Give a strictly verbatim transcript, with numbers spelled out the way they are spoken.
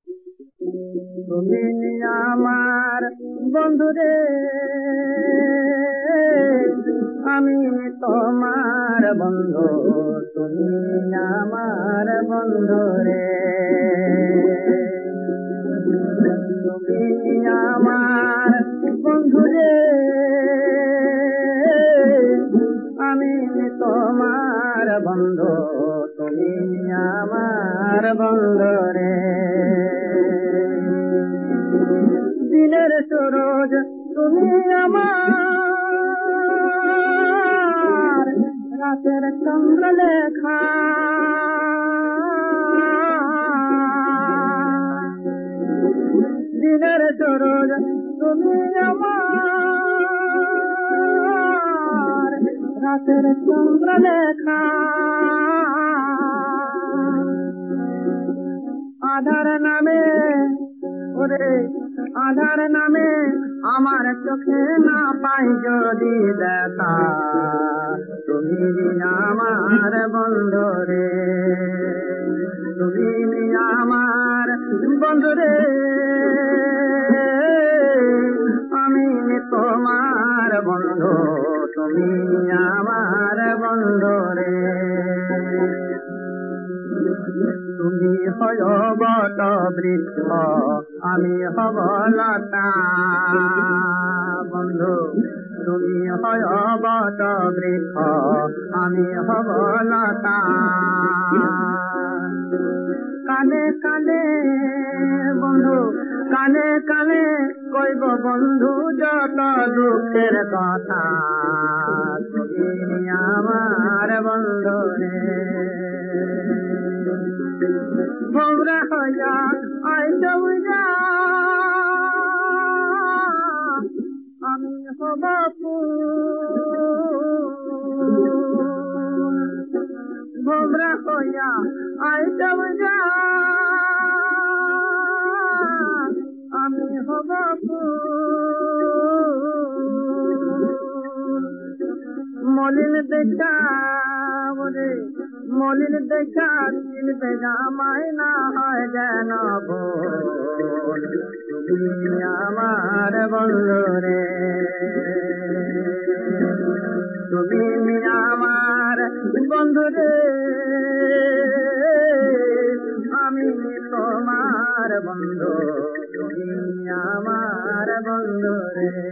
তুমি আমার বন্ধু রে, আমি তোমার বন্ধু, তুমি আমার বন্ধু রে। তুমি আমার বন্ধু রে, আমি তোমার বন্ধু, তুমি আমার বন্ধু রে। দিনের সূরজ তুমি আমার, রাতের চন্দ্রলেখা, দিনের সূরজ তুমি আমার, রাতের চন্দ্রলেখা। আধার নামে ওরে আধার নামে আমার চোখে না পাই যদি দেখা, তুমি আমার বন্ধু রে, তুমি আমার বন্ধু রে, আমি তোমার বন্ধু, তুমি আমার বন্ধু রে। তুমি হয় বট বৃক্ষ, আমি হব লতা বন্ধু, তুমি হয় বট বৃক্ষ, আমি হব লতা। কানে কানে বন্ধু, কানে কানে কইব বন্ধু যত দুঃখের কথা, তুমি আমার বন্ধু রে। ভোমরা হইয়া আইজ বুঝা, আমি হব ফুল। ভোমরা হইয়া আইজ বুঝা, আমি হব ফুল। মলিন দেখা বলে মলিন দেখা চিনবে জামাই না হয় যেন বোন, তুমি আমার বন্ধু রে, তুমি আমার বন্ধু রে, আমি তোমার বন্ধু, তুমি আমার বন্ধু রে।